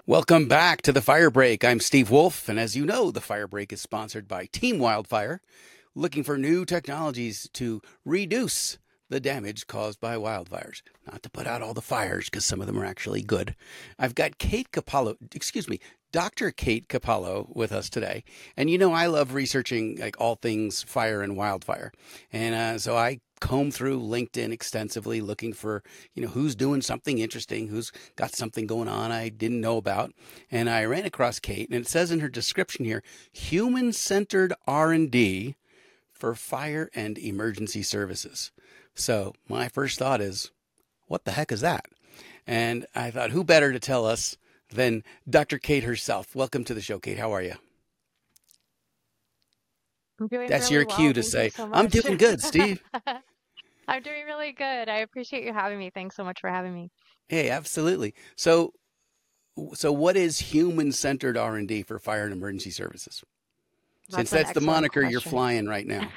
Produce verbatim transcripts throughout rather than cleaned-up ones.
Welcome back to the Fire Break. I'm Steve Wolf, and as you know, the Fire Break is sponsored by Team Wildfire, looking for new technologies to reduce the damage caused by wildfires. Not to put out all the fires, because some of them are actually good. I've got Kate Capello, excuse me, Doctor Kate Capello with us today. And you know, I love researching like all things fire and wildfire. And uh, so I comb through LinkedIn extensively looking for, you know, who's doing something interesting, who's got something going on I didn't know about. And I ran across Kate, and it says in her description here, human-centered R and D for fire and emergency services. So my first thought is, what the heck is that? And I thought, who better to tell us than Doctor Kate herself. Welcome to the show, Kate. How are you? I'm doing That's really your well. cue to Thank you say, so I'm much. doing good, Steve. I'm doing really good. I appreciate you having me. Thanks so much for having me. Hey, absolutely. So, so what is human-centered R and D for fire and emergency services? Since That's an that's the excellent moniker you're question. flying right now.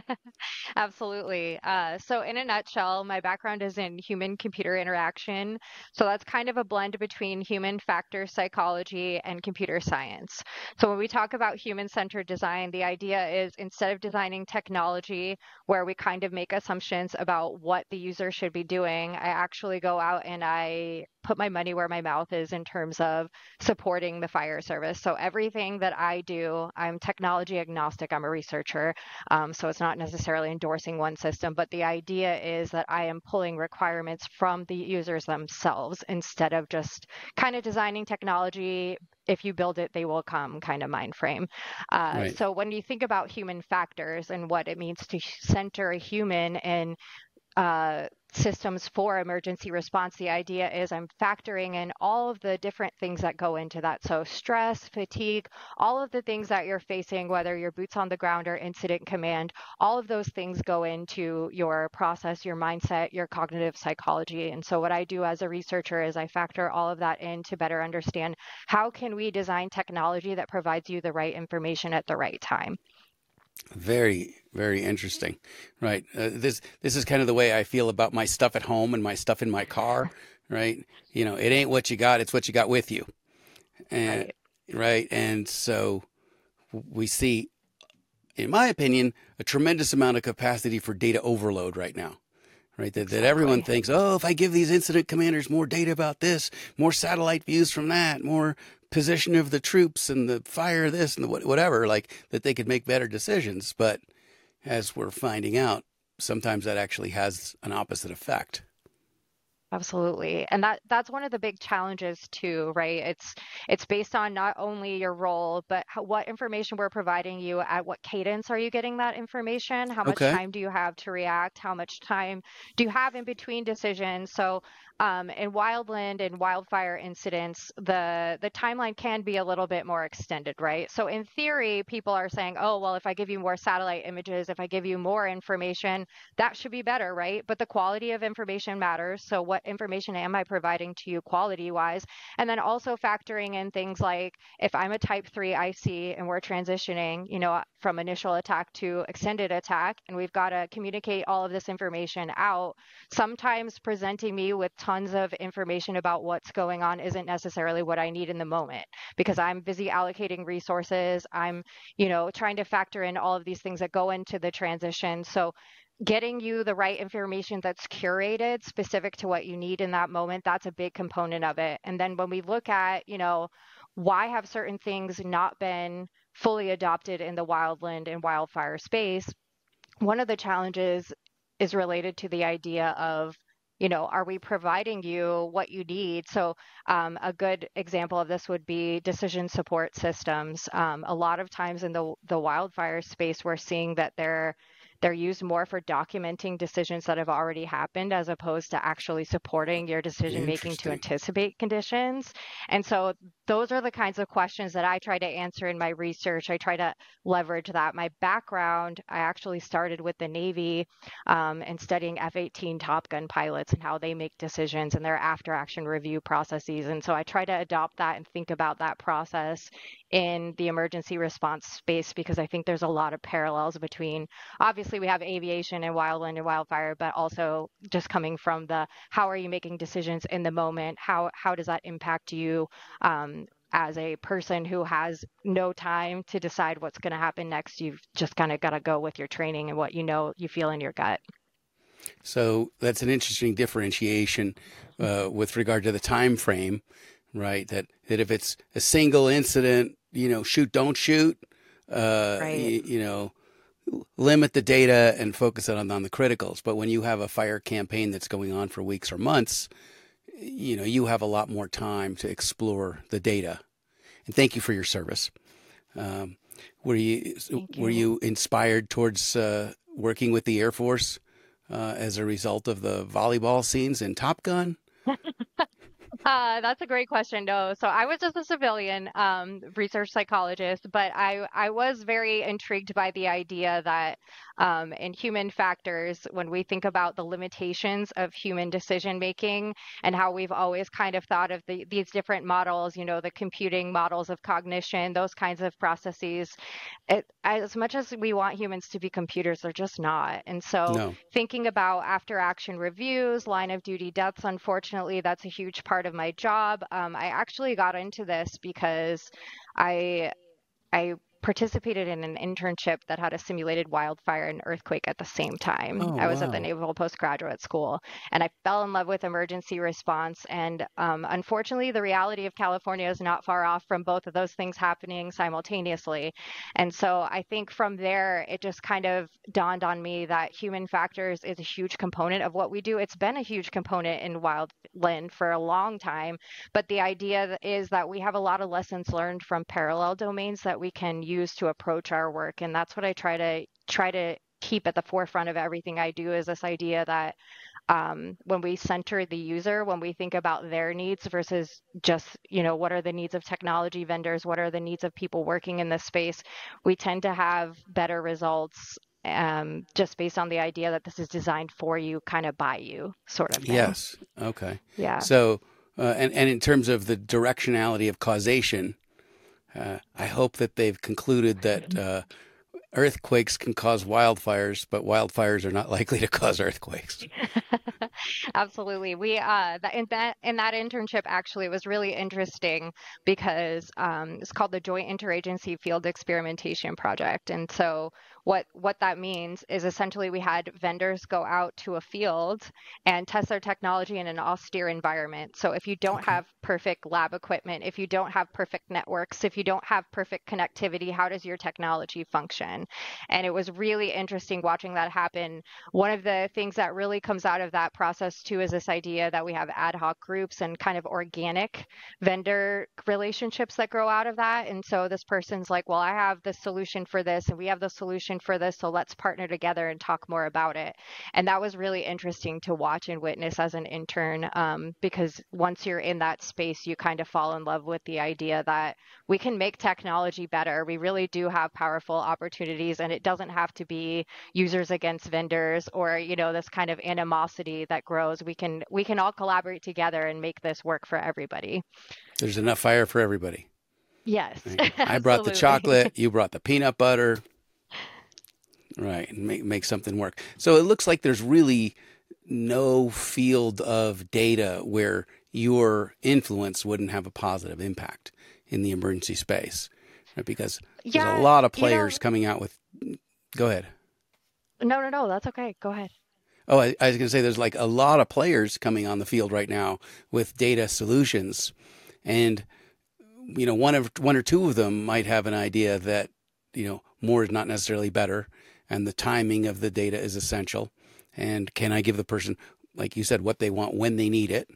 Absolutely. Uh, so, in a nutshell, my background is in human computer interaction. So, that's kind of a blend between human factor psychology and computer science. So, when we talk about human centered design, the idea is instead of designing technology where we kind of make assumptions about what the user should be doing, I actually go out and I put my money where my mouth is in terms of supporting the fire service. So, everything that I do, I'm technology agnostic, I'm a researcher. Um, so it's not necessarily endorsing one system, but the idea is that I am pulling requirements from the users themselves instead of just kind of designing technology. If you build it, they will come kind of mind frame. Uh, Right. so when you think about human factors and what it means to center a human in uh, systems for emergency response, the idea is I'm factoring in all of the different things that go into that. So stress, fatigue, all of the things that you're facing, whether you're boots on the ground or incident command, all of those things go into your process, your mindset, your cognitive psychology. And so what I do as a researcher is I factor all of that in to better understand how can we design technology that provides you the right information at the right time. Very, very interesting. Right. Uh, this this is kind of the way I feel about my stuff at home and my stuff in my car. Right. You know, it ain't what you got; it's what you got with you. And Right. right. And so we see, in my opinion, a tremendous amount of capacity for data overload right now. Right. That that everyone Exactly. thinks, oh, if I give these incident commanders more data about this, more satellite views from that, more position of the troops and the fire this and the whatever, like that they could make better decisions. But as we're finding out, sometimes that actually has an opposite effect. Absolutely. And that that's one of the big challenges too, right? It's it's based on not only your role, but how, what information we're providing you, at what cadence are you getting that information? How much Okay. time do you have to react? How much time do you have in between decisions? So, um, in wildland and wildfire incidents, the the timeline can be a little bit more extended, right? So in theory, people are saying, "Oh, well, if I give you more satellite images, if I give you more information, that should be better, right?" But the quality of information matters. So, what information am I providing to you quality wise? And then also factoring in things like if I'm a type three I C and we're transitioning, you know, from initial attack to extended attack, and we've got to communicate all of this information out, sometimes presenting me with tons of information about what's going on isn't necessarily what I need in the moment because I'm busy allocating resources. I'm, you know, trying to factor in all of these things that go into the transition. So getting you the right information that's curated specific to what you need in that moment, that's a big component of it. And then when we look at, you know, why have certain things not been fully adopted in the wildland and wildfire space, one of the challenges is related to the idea of, you know, are we providing you what you need? So, um, a good example of this would be decision support systems. Um, a lot of times in the the wildfire space, we're seeing that they're they're used more for documenting decisions that have already happened as opposed to actually supporting your decision making to Interesting. anticipate conditions. And so those are the kinds of questions that I try to answer in my research. I try to leverage that. My background, I actually started with the Navy um, and studying F eighteen Top Gun pilots and how they make decisions and their after action review processes. And so I try to adopt that and think about that process in the emergency response space because I think there's a lot of parallels between obviously obviously we have aviation and wildland and wildfire, but also just coming from the how are you making decisions in the moment? How how does that impact you um, as a person who has no time to decide what's going to happen next? You've just kind of got to go with your training and what you know you feel in your gut. So that's an interesting differentiation uh, with regard to the time frame, right? That that if it's a single incident, you know, shoot, don't shoot, uh, Right. you, you know, limit the data and focus it on, on the criticals. But when you have a fire campaign that's going on for weeks or months, you know, you have a lot more time to explore the data. And thank you for your service. Um, were you, you were you inspired towards uh, working with the Air Force uh, as a result of the volleyball scenes in Top Gun? Uh, that's a great question. No, so I was just a civilian um, research psychologist, but I I was very intrigued by the idea that um, in human factors, when we think about the limitations of human decision making and how we've always kind of thought of the, these different models, you know, the computing models of cognition, those kinds of processes, it, as much as we want humans to be computers, they're just not. And so No. thinking about after action reviews, line of duty deaths, unfortunately, that's a huge part of my job. Um, I actually got into this because I I participated in an internship that had a simulated wildfire and earthquake at the same time. Oh, I was at the wow. Naval Postgraduate School and I fell in love with emergency response. And um, unfortunately, the reality of California is not far off from both of those things happening simultaneously. And so I think from there, it just kind of dawned on me that human factors is a huge component of what we do. It's been a huge component in wildland for a long time. But the idea is that we have a lot of lessons learned from parallel domains that we can use to approach our work. And that's what I try to try to keep at the forefront of everything I do, is this idea that um, when we center the user, when we think about their needs versus just, you know, what are the needs of technology vendors, what are the needs of people working in this space, we tend to have better results um, just based on the idea that this is designed for you, kind of by you sort of thing. Yes. Okay. Yeah. So, uh, and, and in terms of the directionality of causation, uh, I hope that they've concluded that uh, earthquakes can cause wildfires, but wildfires are not likely to cause earthquakes. Absolutely. We uh that in that in that internship actually was really interesting because um it's called the Joint Interagency Field Experimentation Project. And so what what that means is essentially we had vendors go out to a field and test their technology in an austere environment. So if you don't Okay. have perfect lab equipment, if you don't have perfect networks, if you don't have perfect connectivity, how does your technology function? And it was really interesting watching that happen. One of the things that really comes out of that process too is this idea that we have ad hoc groups and kind of organic vendor relationships that grow out of that. And so this person's like, well, I have the solution for this and we have the solution for this, so let's partner together and talk more about it. And that was really interesting to watch and witness as an intern, um, because once you're in that space, you kind of fall in love with the idea that we can make technology better. We really do have powerful opportunities, and it doesn't have to be users against vendors or, you know, this kind of animosity that grows. We can we can all collaborate together and make this work for everybody. There's enough fire for everybody. Yes, Right. I brought the absolutely. chocolate, you brought the peanut butter. Right, and make make something work. So it looks like there's really no field of data where your influence wouldn't have a positive impact in the emergency space, right? Because there's a Yeah, lot of you know, players coming out with. Go ahead. no, no, no, that's okay. Go ahead. Oh, I, I was going to say there's like a lot of players coming on the field right now with data solutions, and you know one of one or two of them might have an idea that you know more is not necessarily better, and the timing of the data is essential. And can I give the person, like you said, what they want when they need it?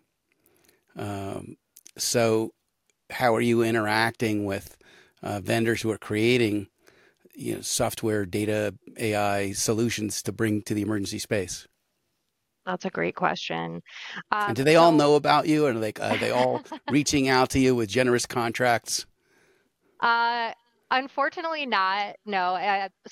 Um, so, how are you interacting with uh, vendors who are creating, you know, software, data, A I solutions to bring to the emergency space? That's a great question. And Um, do they all so know about you? And are they, are they all reaching out to you with generous contracts? Uh, unfortunately not. No. Uh, so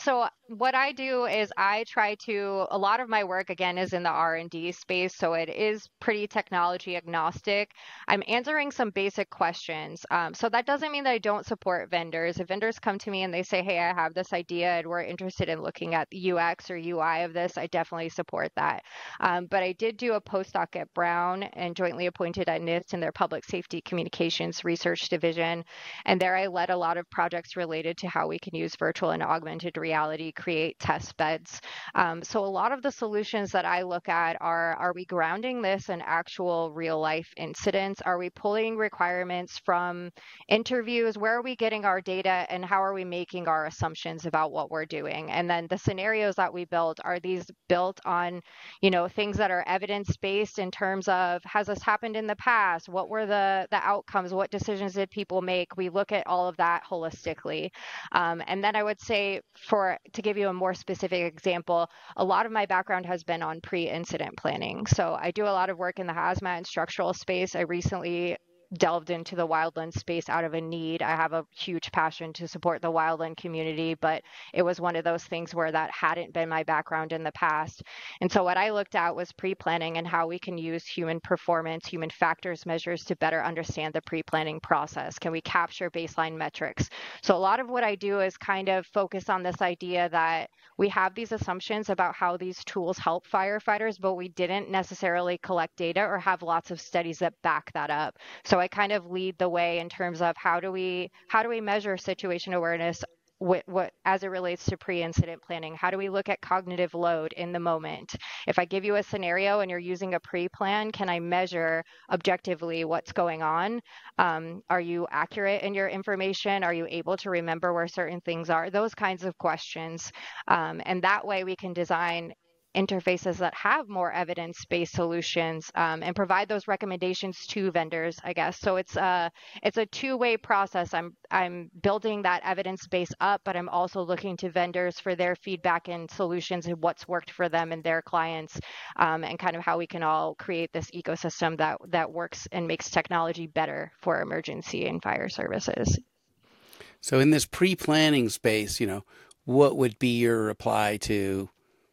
what I do is I try to, a lot of my work again is in the R and D space, so it is pretty technology agnostic. I'm answering some basic questions. Um, so that doesn't mean that I don't support vendors. If vendors come to me and they say, hey, I have this idea and we're interested in looking at the U X or U I of this, I definitely support that. Um, but I did do a postdoc at Brown and jointly appointed at NIST in their Public Safety Communications Research Division. And there I led a lot of projects related to how we can use virtual and augmented reality, create test beds. Um, so a lot of the solutions that I look at are, are we grounding this in actual real life incidents? Are we pulling requirements from interviews? Where are we getting our data and how are we making our assumptions about what we're doing? And then the scenarios that we build, are these built on, you know, things that are evidence-based in terms of, has this happened in the past? What were the, the outcomes? What decisions did people make? We look at all of that holistically. Um, and then I would say, for to give you a more specific example, a lot of my background has been on pre-incident planning. So I do a lot of work in the hazmat and structural space. I recently delved into the wildland space out of a need. I have a huge passion to support the wildland community, but it was one of those things where that hadn't been my background in the past. And so what I looked at was pre-planning and how we can use human performance, human factors measures to better understand the pre-planning process. Can we capture baseline metrics? So a lot of what I do is kind of focus on this idea that we have these assumptions about how these tools help firefighters, but we didn't necessarily collect data or have lots of studies that back that up. So I kind of lead the way in terms of how do we how do we measure situation awareness what, what as it relates to pre-incident planning? How do we look at cognitive load in the moment? If I give you a scenario and you're using a pre-plan, can I measure objectively what's going on? Um, are you accurate in your information? Are you able to remember where certain things are? Those kinds of questions. Um, and that way we can design interfaces that have more evidence-based solutions um, and provide those recommendations to vendors, I guess. So it's a it's a two-way process. I'm I'm building that evidence base up, but I'm also looking to vendors for their feedback and solutions and what's worked for them and their clients, um, and kind of how we can all create this ecosystem that that works and makes technology better for emergency and fire services. So in this pre-planning space, you know, what would be your reply to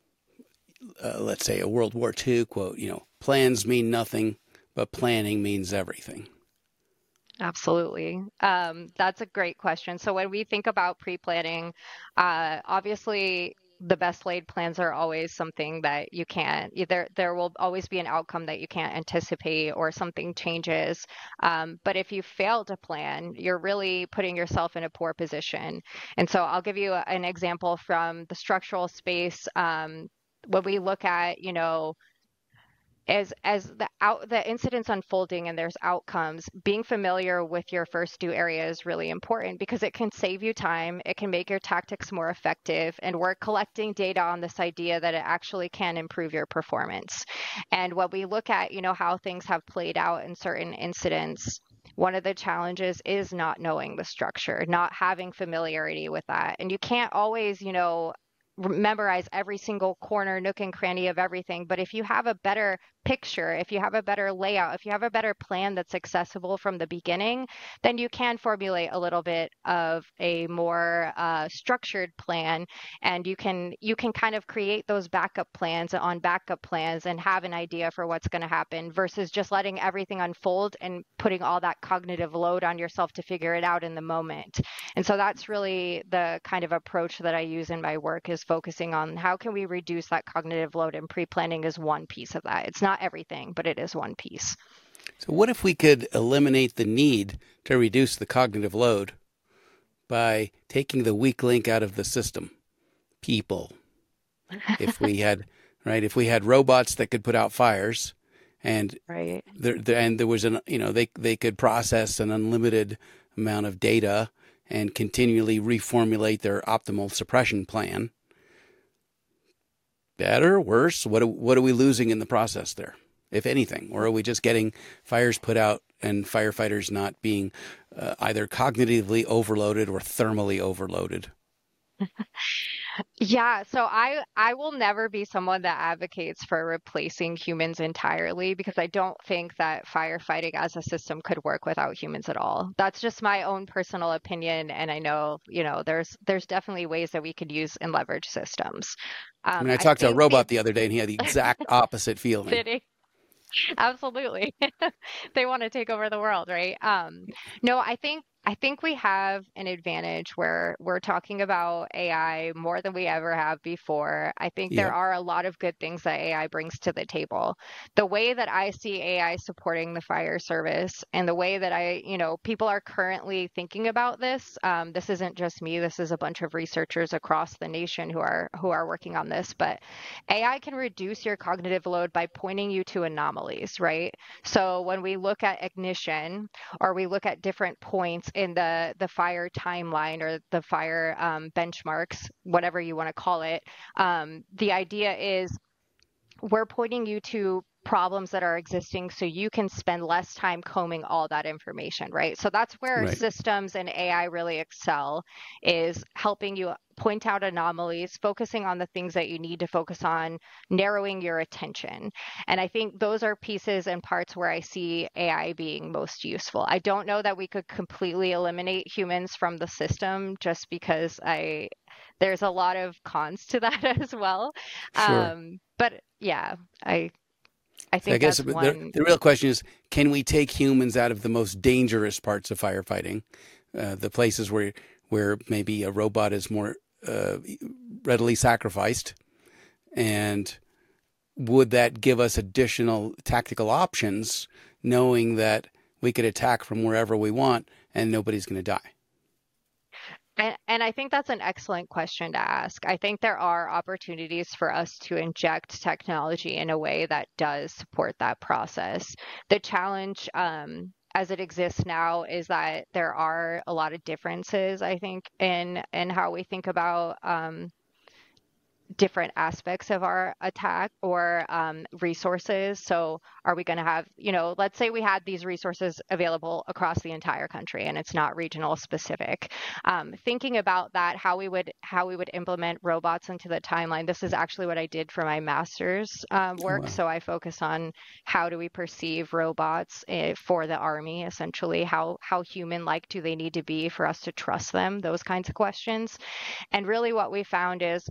Uh, let's say a World War Two quote, you know, plans mean nothing, but planning means everything? Absolutely. Um, that's a great question. So when we think about pre-planning, uh, obviously the best laid plans are always something that you can't, either there will always be an outcome that you can't anticipate or something changes. Um, but if you fail to plan, you're really putting yourself in a poor position. And so I'll give you an example from the structural space. Um, when we look at, you know, as as the out the incidents unfolding and there's outcomes, being familiar with your first due area is really important because it can save you time, it can make your tactics more effective, and we're collecting data on this idea that it actually can improve your performance. And when we look at, you know, how things have played out in certain incidents, one of the challenges is not knowing the structure, not having familiarity with that. And you can't always, you know, memorize every single corner, nook and cranny of everything. But if you have a better picture, if you have a better layout, if you have a better plan that's accessible from the beginning, then you can formulate a little bit of a more uh, structured plan, and you can you can kind of create those backup plans on backup plans and have an idea for what's going to happen versus just letting everything unfold and putting all that cognitive load on yourself to figure it out in the moment. And so that's really the kind of approach that I use in my work, is focusing on how can we reduce that cognitive load, and pre-planning is one piece of that. It's not everything, but it is one piece. So what if we could eliminate the need to reduce the cognitive load by taking the weak link out of the system? People. If we had, right, if we had robots that could put out fires, and right. there, there and there was an, you know, they they could process an unlimited amount of data and continually reformulate their optimal suppression plan. Better, worse? What are, what are we losing in the process there, if anything? Or are we just getting fires put out and firefighters not being uh, either cognitively overloaded or thermally overloaded? Yeah, so I I will never be someone that advocates for replacing humans entirely because I don't think that firefighting as a system could work without humans at all. That's just my own personal opinion, and I know, you know, there's there's definitely ways that we could use and leverage systems. I Um, mean, I I talked to a think the robot the other day and he had the exact opposite feeling. city. Absolutely. They want to take over the world, right? Um, no, I think I think we have an advantage where we're talking about A I more than we ever have before. I think there Yep. are a lot of good things that A I brings to the table. The way that I see A I supporting the fire service and the way that I, you know, people are currently thinking about this. Um, this isn't just me. This is a bunch of researchers across the nation who are who are working on this. But A I can reduce your cognitive load by pointing you to anomalies, right? So when we look at ignition or we look at different points in the, the fire timeline or the fire um, benchmarks, whatever you want to call it, um, the idea is we're pointing you to problems that are existing so you can spend less time combing all that information, right? So that's where Right. systems and A I really excel, is helping you point out anomalies, focusing on the things that you need to focus on, narrowing your attention. And I think those are pieces and parts where I see A I being most useful. I don't know that we could completely eliminate humans from the system just because I there's a lot of cons to that as well. Sure. Um, but yeah, I I So I think guess that's the, one. the real question is, can we take humans out of the most dangerous parts of firefighting, uh, the places where where maybe a robot is more uh, readily sacrificed, and would that give us additional tactical options, knowing that we could attack from wherever we want and nobody's going to die? And, and I think that's an excellent question to ask. I think there are opportunities for us to inject technology in a way that does support that process. The challenge, um, as it exists now, is that there are a lot of differences, I think, in in how we think about um, different aspects of our attack or um, resources. So, are we going to have, you know, let's say we had these resources available across the entire country and it's not regional specific. Um, thinking about that, how we would how we would implement robots into the timeline. This is actually what I did for my master's um, Oh, work. wow. So I focus on how do we perceive robots uh, for the Army, essentially. How how human like do they need to be for us to trust them? Those kinds of questions. And really, what we found is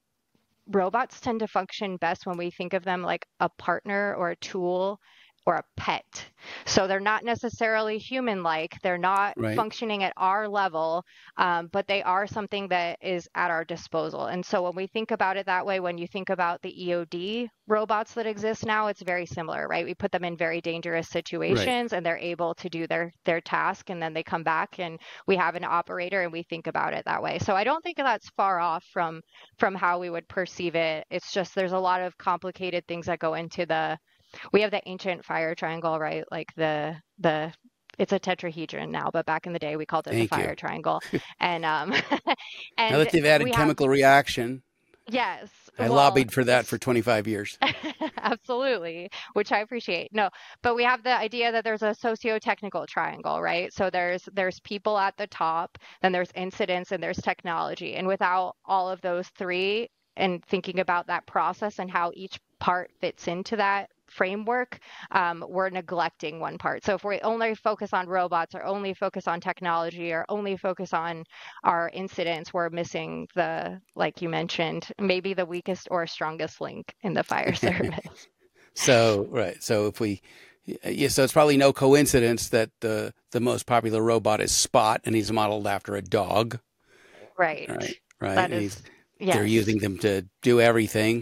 robots tend to function best when we think of them like a partner or a tool or a pet. So they're not necessarily human like, they're not Right. functioning at our level, um, but they are something that is at our disposal. And so when we think about it that way, when you think about the E O D robots that exist now, it's very similar, right? We put them in very dangerous Right. situations and they're able to do their their task, and then they come back and we have an operator and we think about it that way. So I don't think that's far off from from how we would perceive it. It's just there's a lot of complicated things that go into the we have the ancient fire triangle, right? Like the the it's a tetrahedron now, but back in the day we called it the Thank you. fire triangle. And um Now and that they've added we have chemical reaction, yes, I well, lobbied for that it's for twenty-five years. absolutely, which I appreciate. No, but we have the idea that there's a socio-technical triangle, right? So there's there's people at the top, then there's incidents, and there's technology. And without all of those three, and thinking about that process and how each part fits into that framework, um, we're neglecting one part. So if we only focus on robots or only focus on technology or only focus on our incidents, we're missing the, like you mentioned, maybe the weakest or strongest link in the fire service. So, right. So if we, yeah, so it's probably no coincidence that the the most popular robot is Spot, and he's modeled after a dog, Right. right? Right. That And he's is, they're yes. using them to do everything,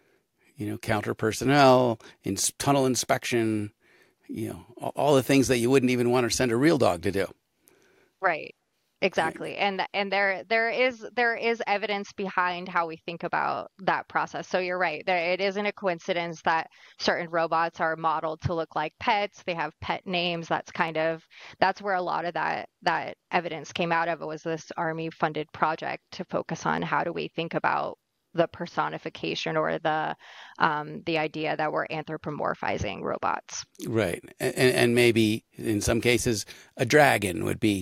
you know, counter personnel, in tunnel inspection, you know, all, all the things that you wouldn't even want to send a real dog to do. Right. Right. Exactly. And and there there is there is evidence behind how we think about that process. So you're right. There it isn't a coincidence that certain robots are modeled to look like pets. They have pet names. That's kind of that's where a lot of that that evidence came out of. It was this Army funded project to focus on how do we think about the personification or the um, the idea that we're anthropomorphizing robots. Right. And, and maybe in some cases, a dragon would be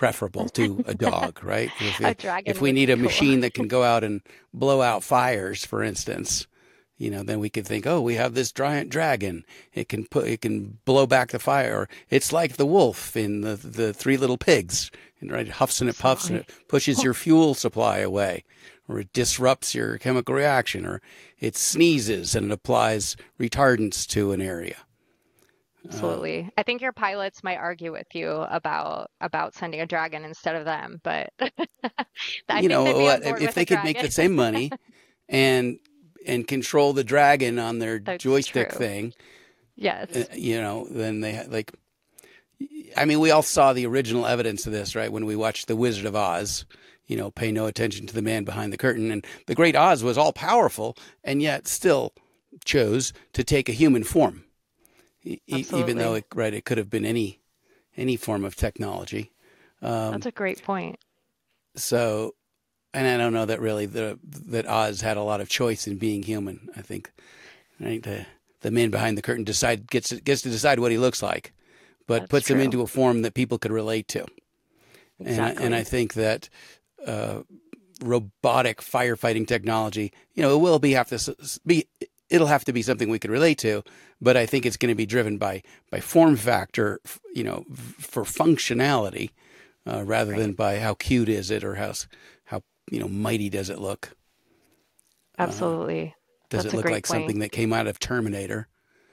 preferable to a dog, right? If, A it, dragon if we would need be a cool. machine that can go out and blow out fires, for instance, you know, then we could think, oh, we have this giant dragon. It can put, it can blow back the fire. Or it's like the wolf in the the Three Little Pigs, and right, it huffs and it puffs and it pushes your fuel supply away, or it disrupts your chemical reaction, or it sneezes and it applies retardants to an area. Absolutely. I think your pilots might argue with you about about sending a dragon instead of them, but I You think they'd be know, on board if with they a could make dragon. the same money and and control the dragon on their That's joystick true. thing, Yes. uh, you know, then they ha- like. I mean, we all saw the original evidence of this, right? When we watched The Wizard of Oz, you know, pay no attention to the man behind the curtain. And the great Oz was all powerful and yet still chose to take a human form, e- e- even though Absolutely. it, right, it could have been any any form of technology. Um, That's a great point. so, and I don't know that really the that Oz had a lot of choice in being human. I think, right, the the man behind the curtain decide gets to, gets to decide what he looks like, but That's puts him true. into a form that people could relate to. And I, Exactly. and I think that uh, robotic firefighting technology, you know, it will be have to s- be it'll have to be something we could relate to, but I think it's going to be driven by by form factor, f- you know, f- for functionality, uh, rather than Right. by how cute is it or how s- how you know mighty does it look. Absolutely. Does That's it a look great like point. something that came out of Terminator?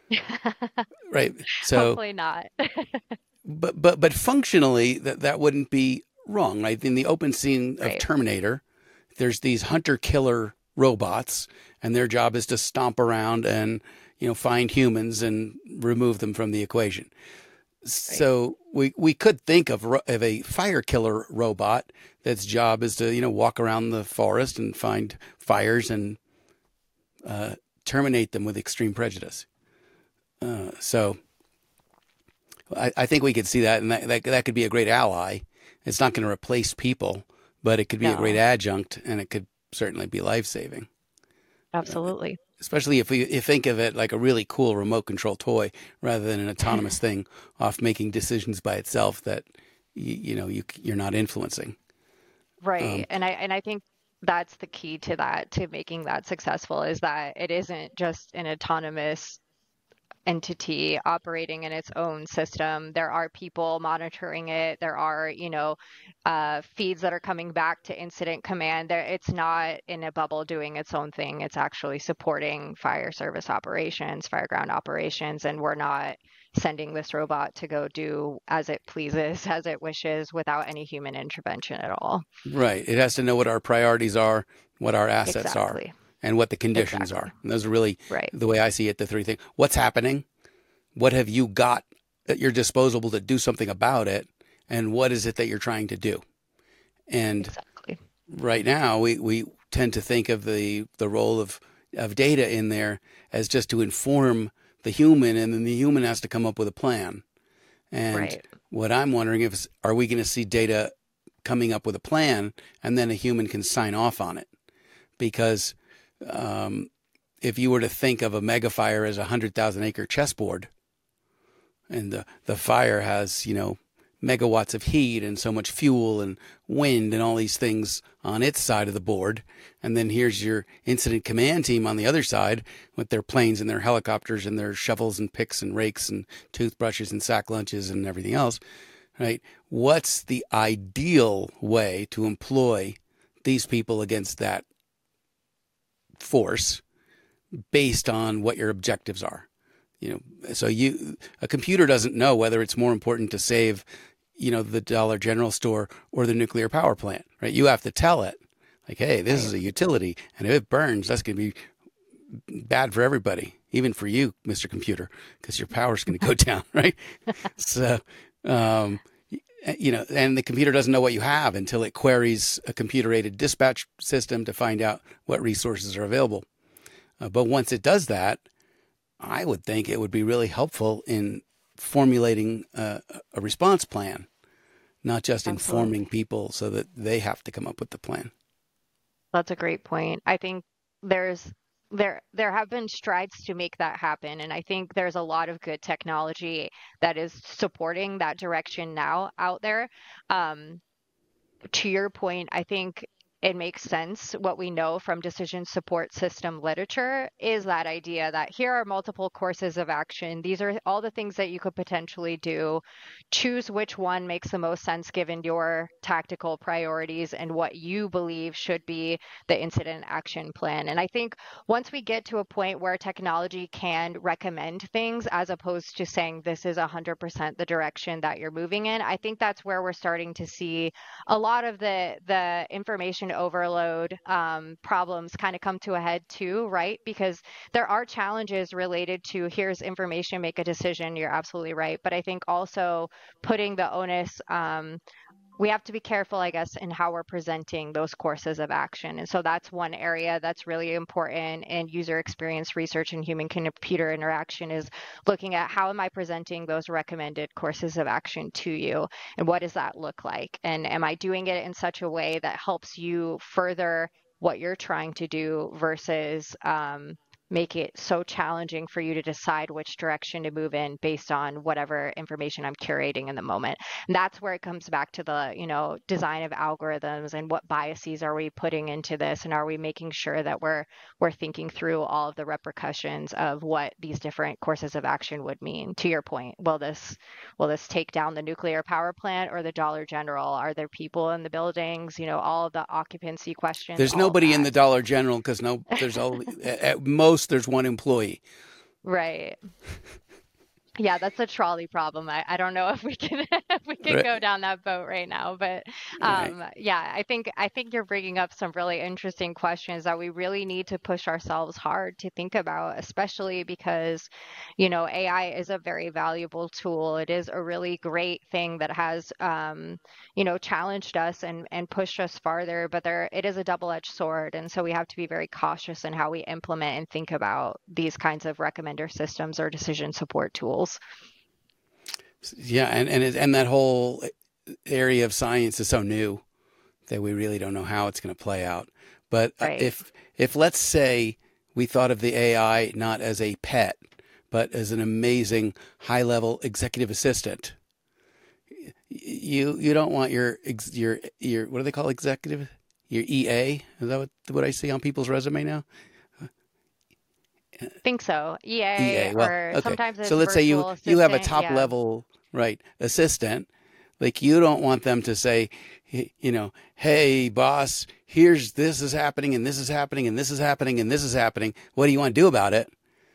Right. So, Hopefully not. but but but functionally, that that wouldn't be wrong. Right. In the open scene of Right. Terminator, there's these hunter-killer robots, and their job is to stomp around and, you know, find humans and remove them from the equation. So we we could think of ro- of a fire killer robot that's job is to, you know, walk around the forest and find fires and uh, terminate them with extreme prejudice. Uh, so I, I think we could see that, and that, that that could be a great ally. It's not going to replace people, but it could be a great No. adjunct, and it could certainly be life saving. Absolutely. Especially if we if think of it like a really cool remote control toy rather than an autonomous thing off making decisions by itself that you, you know you you're not influencing. Right. Um, And I and I think that's the key to that, to making that successful, is that it isn't just an autonomous entity operating in its own system. There are people monitoring it. There are, you know, uh, feeds that are coming back to incident command. There, it's not in a bubble doing its own thing. It's actually supporting fire service operations, fire ground operations, and we're not sending this robot to go do as it pleases, as it wishes, without any human intervention at all. right. It has to know what our priorities are, what our assets are, Exactly. and what the conditions Exactly. are. And those are really Right. the way I see it. The three things: what's happening, what have you got at your disposal to do something about it, and what is it that you're trying to do. And Exactly. right now, we, we tend to think of the the role of of data in there as just to inform the human, and then the human has to come up with a plan. And Right. what I'm wondering is, are we going to see data coming up with a plan, and then a human can sign off on it? Because um, if you were to think of a megafire as a hundred thousand acre chessboard, and the the fire has, you know, megawatts of heat and so much fuel and wind and all these things on its side of the board. And then here's your incident command team on the other side with their planes and their helicopters and their shovels and picks and rakes and toothbrushes and sack lunches and everything else, right? What's the ideal way to employ these people against that force based on what your objectives are? You know, so you, a computer doesn't know whether it's more important to save, you know, the Dollar General store or the nuclear power plant, right? You have to tell it, like, hey, this is a utility, and if it burns, that's going to be bad for everybody, even for you, Mister Computer, because your power's going to go down, right? So, um, you know, and the computer doesn't know what you have until it queries a computer-aided dispatch system to find out what resources are available. Uh, but once it does that, I would think it would be really helpful in formulating a, a response plan, not just Absolutely. informing people so that they have to come up with the plan. That's a great point. I think there's there there have been strides to make that happen, and I think there's a lot of good technology that is supporting that direction now out there. Um, to your point, I think it makes sense. What we know from decision support system literature is that idea that here are multiple courses of action. These are all the things that you could potentially do. Choose which one makes the most sense given your tactical priorities and what you believe should be the incident action plan. And I think once we get to a point where technology can recommend things as opposed to saying this is one hundred percent the direction that you're moving in, I think that's where we're starting to see a lot of the the information overload um, problems kind of come to a head too, right? Because there are challenges related to here's information, make a decision. You're absolutely right. But I think also putting the onus, um, we have to be careful, I guess, in how we're presenting those courses of action. And so that's one area that's really important in user experience research and human computer interaction is looking at how am I presenting those recommended courses of action to you and what does that look like? And am I doing it in such a way that helps you further what you're trying to do versus um, make it so challenging for you to decide which direction to move in based on whatever information I'm curating in the moment. And that's where it comes back to the, you know, design of algorithms and what biases are we putting into this, and are we making sure that we're we're thinking through all of the repercussions of what these different courses of action would mean. To your point, will this will this take down the nuclear power plant or the Dollar General? Are there people in the buildings? You know, all of the occupancy questions. There's nobody in the Dollar General because no, there's only at most there's one employee. Right. Yeah, that's a trolley problem. I, I don't know if we can if we can Right. go down that boat right now, but um, Right. yeah, I think I think you're bringing up some really interesting questions that we really need to push ourselves hard to think about, especially because, you know, A I is a very valuable tool. It is a really great thing that has, um, you know, challenged us and and pushed us farther, but there it is a double-edged sword, and so we have to be very cautious in how we implement and think about these kinds of recommender systems or decision support tools. Yeah, and and it, and that whole area of science is so new that we really don't know how it's going to play out. But uh, Right. if if let's say we thought of the A I not as a pet, but as an amazing high-level executive assistant, you you don't want your ex- your your what do they call executive? Your E A? Is that what what I see on people's resume now? Think so. E E A A. Well, or okay. sometimes it's So let's say you virtual you have a assistant. top Yeah. level, right, assistant. Like you don't want them to say, y- you know, hey boss, here's this is happening and this is happening and this is happening and this is happening. What do you want to do about it?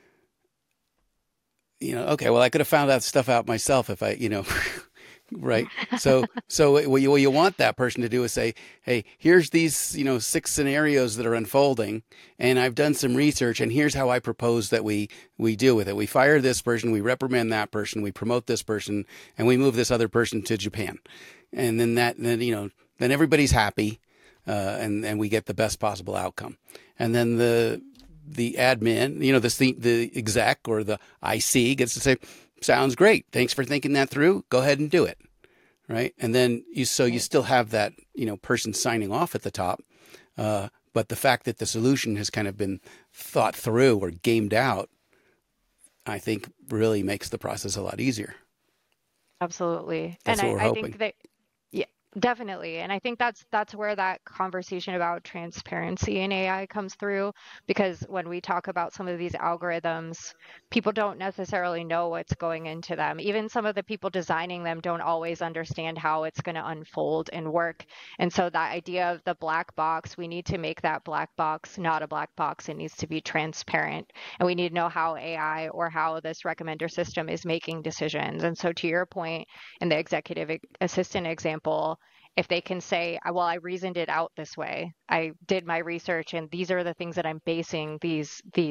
You know, okay, well I could have found that stuff out myself if I, you know, right. So so what you what you want that person to do is say, hey, here's these, you know, six scenarios that are unfolding, and I've done some research, and here's how I propose that we we deal with it. We fire this person, we reprimand that person, we promote this person, and we move this other person to Japan, and then that then you know then everybody's happy, uh, and and we get the best possible outcome, and then the the admin, you know, the the exec or the I C gets to say, sounds great. Thanks for thinking that through. Go ahead and do it. Right. And then you, so you Right. still have that, you know, person signing off at the top. Uh, but the fact that the solution has kind of been thought through or gamed out, I think really makes the process a lot easier. Absolutely. That's And what I, we're I hoping. think that, yeah, definitely. And I think that's that's where that conversation about transparency in A I comes through, because when we talk about some of these algorithms, people don't necessarily know what's going into them. Even some of the people designing them don't always understand how it's going to unfold and work. And so that idea of the black box, we need to make that black box not a black box. It needs to be transparent. And we need to know how A I or how this recommender system is making decisions. And so to your point, in the executive e- assistant example, if they can say, "Uh, well, I reasoned it out this way. I did my research and these are the things that I'm basing these these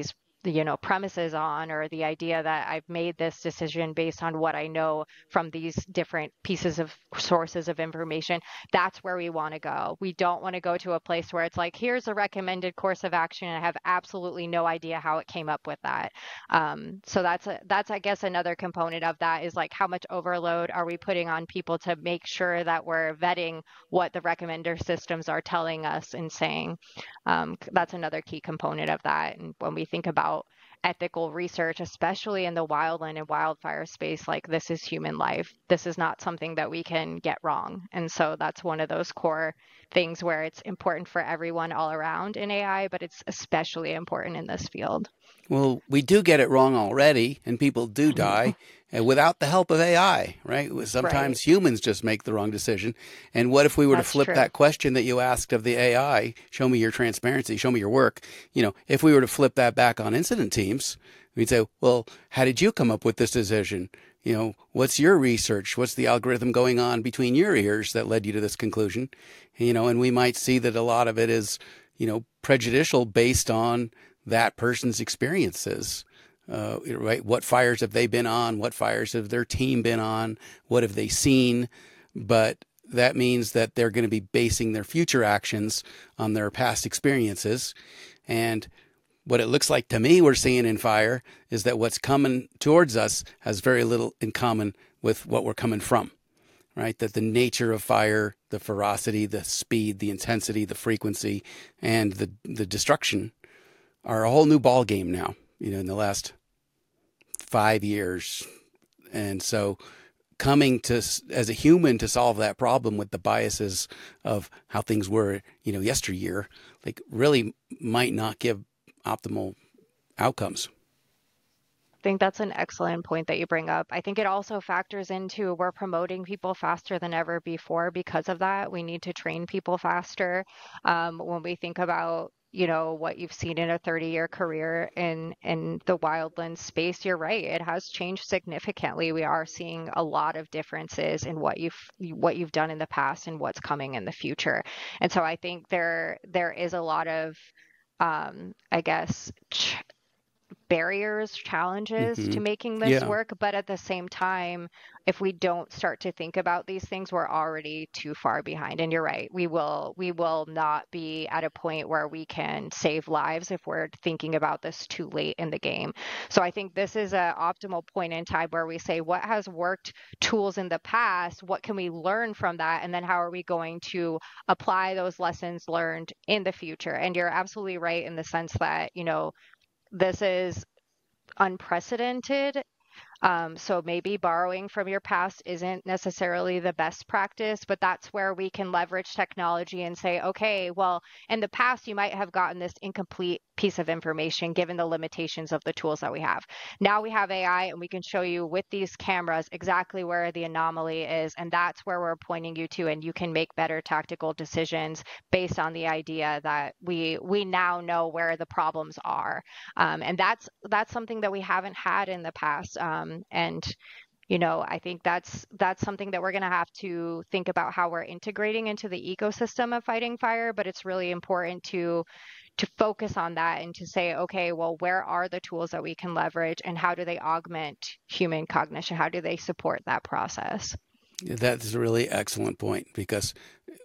you know, premises on, or the idea that I've made this decision based on what I know from these different pieces of sources of information, that's where we want to go. We don't want to go to a place where it's like, here's a recommended course of action, and I have absolutely no idea how it came up with that. Um, so that's, a, that's, I guess, another component of that is like, how much overload are we putting on people to make sure that we're vetting what the recommender systems are telling us and saying. Um, that's another key component of that. And when we think about ethical research, especially in the wildland and wildfire space, like, this is human life. This is not something that we can get wrong. And so that's one of those core things where it's important for everyone all around in A I, but it's especially important in this field. Well, we do get it wrong already, and people do die uh, without the help of A I, right? Sometimes Right. humans just make the wrong decision. And what if we were That's to flip true. that question that you asked of the A I, show me your transparency, show me your work, you know, if we were to flip that back on incident teams, we'd say, well, how did you come up with this decision? You know, what's your research? What's the algorithm going on between your ears that led you to this conclusion? You know, and we might see that a lot of it is, you know, prejudicial based on that person's experiences, uh, right? What fires have they been on? What fires have their team been on? What have they seen? But that means that they're going to be basing their future actions on their past experiences. And what it looks like to me we're seeing in fire is that what's coming towards us has very little in common with what we're coming from, right? That the nature of fire, the ferocity, the speed, the intensity, the frequency, and the, the destruction are a whole new ball game now, you know, in the last five years. And so coming to, as a human, to solve that problem with the biases of how things were, you know, yesteryear, like, really might not give optimal outcomes. I think that's an excellent point that you bring up. I think it also factors into, we're promoting people faster than ever before because of that. We need to train people faster. Um, when we think about, you know, what you've seen in a thirty-year career in in the wildland space, you're right. It has changed significantly. We are seeing a lot of differences in what you've what you've done in the past and what's coming in the future. And so I think there there is a lot of, um, I guess, ch- barriers, challenges Mm-hmm. to making this Yeah. work. But at the same time, if we don't start to think about these things, we're already too far behind. And you're right, we will we will not be at a point where we can save lives if we're thinking about this too late in the game. So I think this is an optimal point in time where we say, what has worked tools in the past? What can we learn from that? And then how are we going to apply those lessons learned in the future? And you're absolutely right in the sense that, you know, this is unprecedented. Um, so maybe borrowing from your past isn't necessarily the best practice, but that's where we can leverage technology and say, okay, well, in the past, you might have gotten this incomplete piece of information given the limitations of the tools that we have. Now we have A I, and we can show you with these cameras exactly where the anomaly is, and that's where we're pointing you to, and you can make better tactical decisions based on the idea that we we now know where the problems are. Um, and that's that's something that we haven't had in the past. Um, and you know, I think that's that's something that we're going to have to think about how we're integrating into the ecosystem of fighting fire. But it's really important to to focus on that and to say, okay, well, where are the tools that we can leverage, and how do they augment human cognition? How do they support that process? That's a really excellent point, because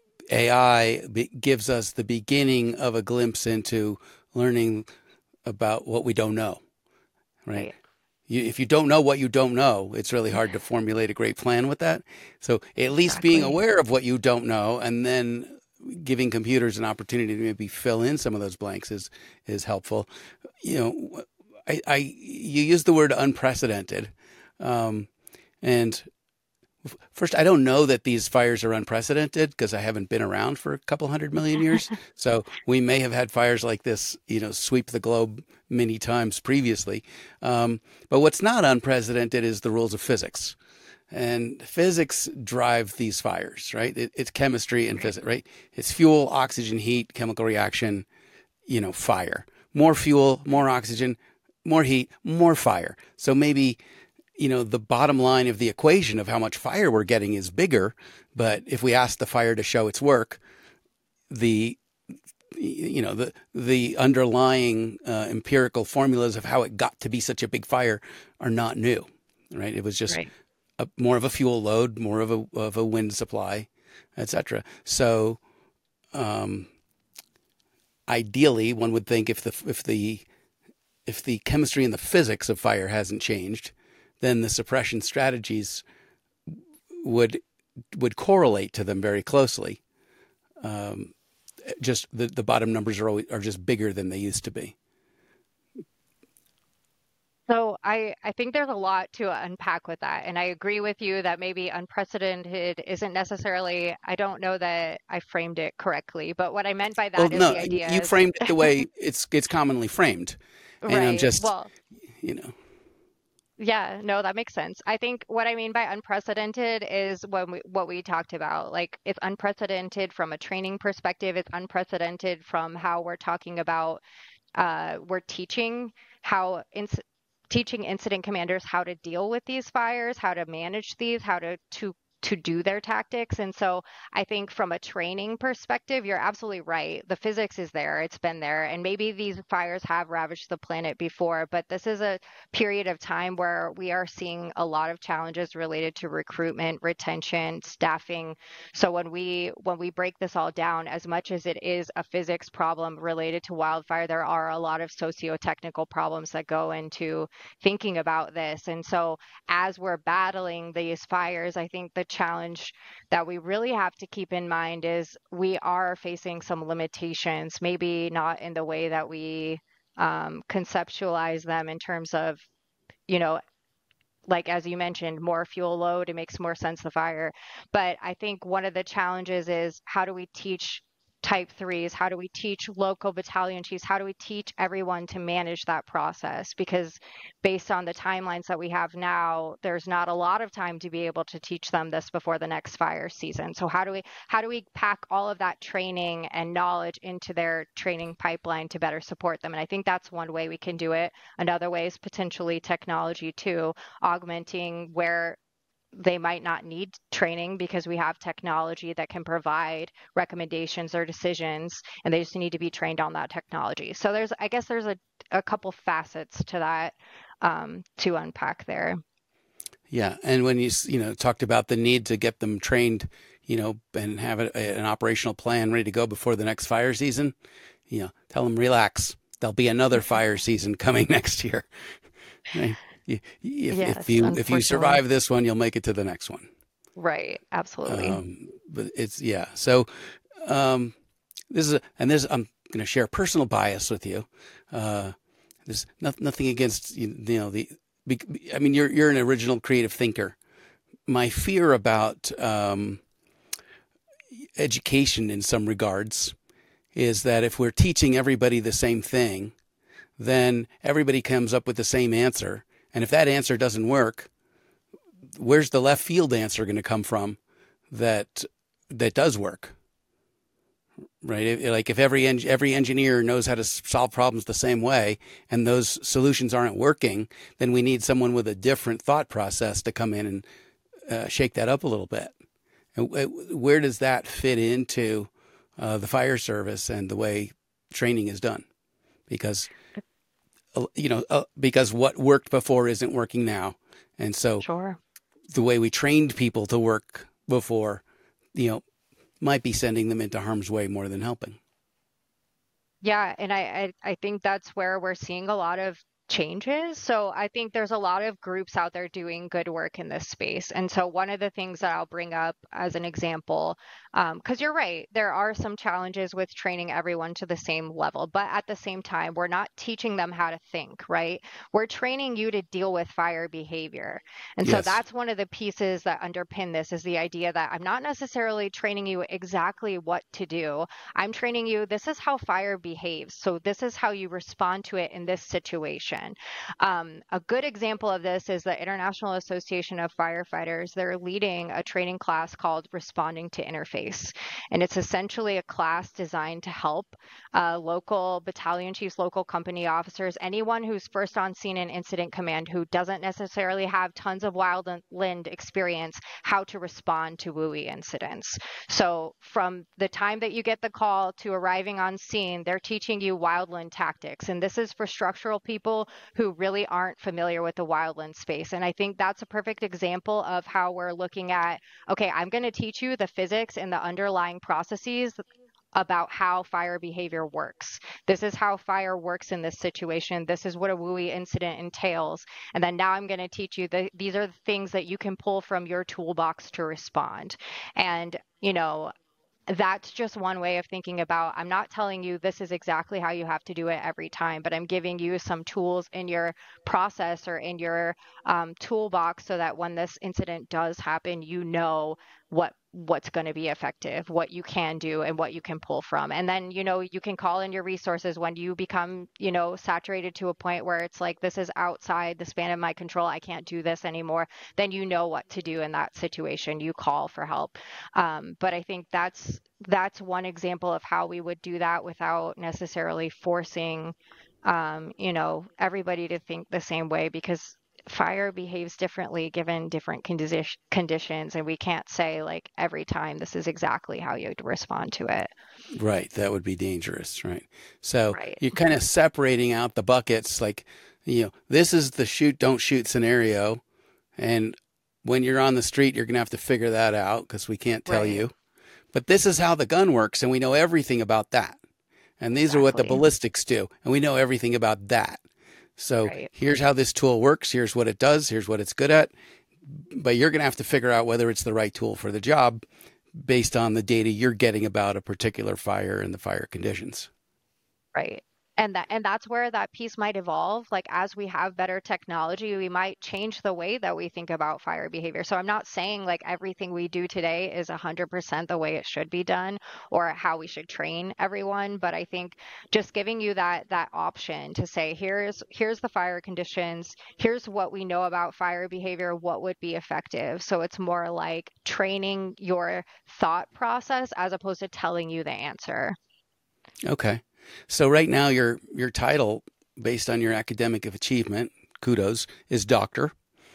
A I be- gives us the beginning of a glimpse into learning about what we don't know, right? Right. You, if you don't know what you don't know, it's really hard to formulate a great plan with that. So at least Exactly. being aware of what you don't know, and then giving computers an opportunity to maybe fill in some of those blanks is is helpful. You know, I, I you use the word unprecedented, um, and first, I don't know that these fires are unprecedented because I haven't been around for a couple hundred million years. So we may have had fires like this, you know, sweep the globe many times previously. Um, but what's not unprecedented is the rules of physics. And physics drive these fires, right? It, it's chemistry and physics, right? It's fuel, oxygen, heat, chemical reaction, you know, fire. More fuel, more oxygen, more heat, more fire. So maybe, you know, the bottom line of the equation of how much fire we're getting is bigger. But if we ask the fire to show its work, the you know, the the underlying uh, empirical formulas of how it got to be such a big fire are not new, right? It was just Right. a, more of a fuel load, more of a of a wind supply, et cetera. So, um, ideally, one would think if the if the if the chemistry and the physics of fire hasn't changed, then the suppression strategies would would correlate to them very closely. Um, just the, the bottom numbers are always, are just bigger than they used to be. So I, I think there's a lot to unpack with that. And I agree with you that maybe unprecedented isn't necessarily, I don't know that I framed it correctly, but what I meant by that Well, is no, the idea you is, framed it the way it's it's commonly framed, and I'm right. just, Well, you know, yeah, no, that makes sense. I think what I mean by unprecedented is when we, what we talked about. Like it's unprecedented from a training perspective. It's unprecedented from how we're talking about, uh, we're teaching how ins teaching incident commanders how to deal with these fires, how to manage these, how to to to do their tactics. And so I think from a training perspective, you're absolutely right. The physics is there. It's been there. And maybe these fires have ravaged the planet before, but this is a period of time where we are seeing a lot of challenges related to recruitment, retention, staffing. So when we when we break this all down, as much as it is a physics problem related to wildfire, there are a lot of socio-technical problems that go into thinking about this. And so as we're battling these fires, I think the challenge that we really have to keep in mind is we are facing some limitations, maybe not in the way that we um, conceptualize them in terms of, you know, like as you mentioned, more fuel load, it makes more sense to fire. But I think one of the challenges is how do we teach type threes? How do we teach local battalion chiefs? How do we teach everyone to manage that process? Because based on the timelines that we have now, there's not a lot of time to be able to teach them this before the next fire season. So how do we how do we pack all of that training and knowledge into their training pipeline to better support them? And I think that's one way we can do it. Another way is potentially technology too, augmenting where they might not need training because we have technology that can provide recommendations or decisions, and they just need to be trained on that technology. So there's, I guess there's a, a couple facets to that um, to unpack there. Yeah, and when you you know talked about the need to get them trained, you know, and have a, an operational plan ready to go before the next fire season, you know, tell them relax. There'll be another fire season coming next year. Right? If, yes, if you if you survive this one, you'll make it to the next one. Right. Absolutely. Um, but it's yeah. So um, this is a, and this I'm going to share personal bias with you. Uh, there's no, nothing against you, you know the. I mean, you're you're an original creative thinker. My fear about um, education in some regards is that if we're teaching everybody the same thing, then everybody comes up with the same answer. And if that answer doesn't work, where's the left field answer going to come from that that does work? Right? Like if every en- every engineer knows how to solve problems the same way and those solutions aren't working, then we need someone with a different thought process to come in and uh, shake that up a little bit. And where does that fit into uh, the fire service and the way training is done? Because you know, uh, because what worked before isn't working now. And so sure. the way we trained people to work before, you know, might be sending them into harm's way more than helping. Yeah. And I, I, I think that's where we're seeing a lot of changes. So I think there's a lot of groups out there doing good work in this space. And so one of the things that I'll bring up as an example, because um, you're right, there are some challenges with training everyone to the same level, but at the same time, we're not teaching them how to think, right? We're training you to deal with fire behavior. And Yes. so that's one of the pieces that underpin this is the idea that I'm not necessarily training you exactly what to do. I'm training you, this is how fire behaves. So this is how you respond to it in this situation. situation. Um, a good example of this is the International Association of Firefighters. They're leading a training class called Responding to Interface. And it's essentially a class designed to help uh, local battalion chiefs, local company officers, anyone who's first on scene in incident command who doesn't necessarily have tons of wildland experience, how to respond to W U I incidents. So from the time that you get the call to arriving on scene, they're teaching you wildland tactics. And this is for structural people who really aren't familiar with the wildland space. And I think that's a perfect example of how we're looking at, okay, I'm going to teach you the physics and the underlying processes about how fire behavior works. This is how fire works in this situation. This is what a W U I incident entails. And then now I'm going to teach you that these are the things that you can pull from your toolbox to respond. And, you know, that's just one way of thinking about, I'm not telling you this is exactly how you have to do it every time, but I'm giving you some tools in your process or in your um, toolbox so that when this incident does happen, you know what what's going to be effective, what you can do and what you can pull from. And then, you know, you can call in your resources when you become, you know, saturated to a point where it's like, this is outside the span of my control, I can't do this anymore. Then you know what to do in that situation. You call for help. Um, but I think that's that's one example of how we would do that without necessarily forcing, um, you know, everybody to think the same way, because fire behaves differently given different condi- conditions, and we can't say like every time this is exactly how you'd respond to it. Right. That would be dangerous. Right. So right. You're kind of separating out the buckets, like, you know, this is the shoot, don't shoot scenario. And when you're on the street, you're going to have to figure that out because we can't tell right. you. But this is how the gun works, and we know everything about that. And these exactly. are what the ballistics do, and we know everything about that. So right. here's how this tool works. Here's what it does. Here's what it's good at. But you're going to have to figure out whether it's the right tool for the job based on the data you're getting about a particular fire and the fire conditions. Right. And that and that's where that piece might evolve. Like as we have better technology, we might change the way that we think about fire behavior. So I'm not saying like everything we do today is one hundred percent the way it should be done or how we should train everyone. But I think just giving you that that option to say, here's here's the fire conditions, here's what we know about fire behavior, what would be effective. So it's more like training your thought process as opposed to telling you the answer. Okay. So right now your your title, based on your academic achievement, kudos, is doctor.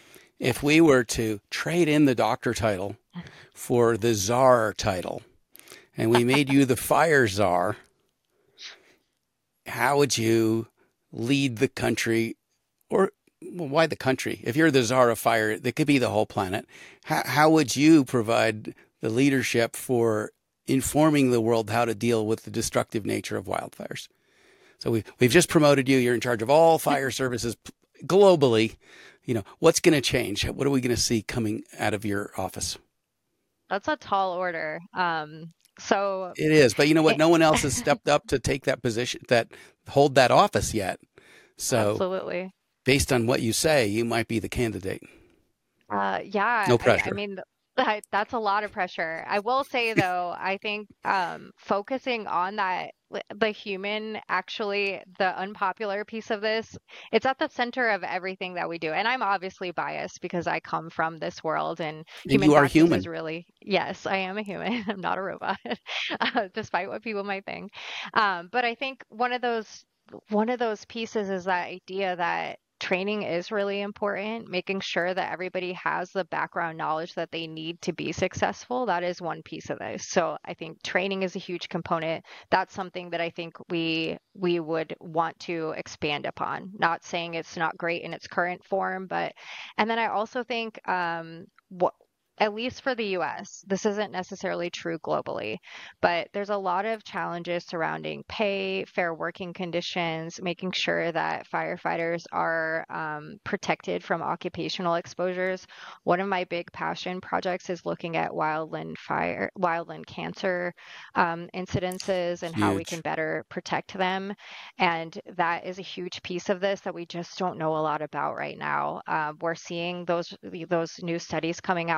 If we were to trade in the doctor title for the czar title, and we made you the fire czar, how would you lead the country? Or well, why the country? If you're the czar of fire, that could be the whole planet. How, how would you provide the leadership for informing the world how to deal with the destructive nature of wildfires? So we, we've just promoted you. You're in charge of all fire services globally. You know, what's going to change? What are we going to see coming out of your office? That's a tall order. Um, so it is, but you know what? No one else has stepped up to take that position, that hold that office yet. So absolutely. Based on what you say, you might be the candidate. Uh, yeah. No pressure. I, I mean, that's a lot of pressure. I will say, though, I think um, focusing on that, the human, actually, the unpopular piece of this, it's at the center of everything that we do. And I'm obviously biased because I come from this world, and, and human you are justice human. Is really, yes, I am a human. I'm not a robot, uh, despite what people might think. Um, but I think one of those one of those pieces is that idea that training is really important, making sure that everybody has the background knowledge that they need to be successful. That is one piece of this. So I think training is a huge component. That's something that I think we we would want to expand upon. Not saying it's not great in its current form, but and then I also think um, what at least for the U S, this isn't necessarily true globally, but there's a lot of challenges surrounding pay, fair working conditions, making sure that firefighters are um, protected from occupational exposures. One of my big passion projects is looking at wildland fire, wildland cancer um, incidences and huge. How we can better protect them. And that is a huge piece of this that we just don't know a lot about right now. Uh, we're seeing those those new studies coming out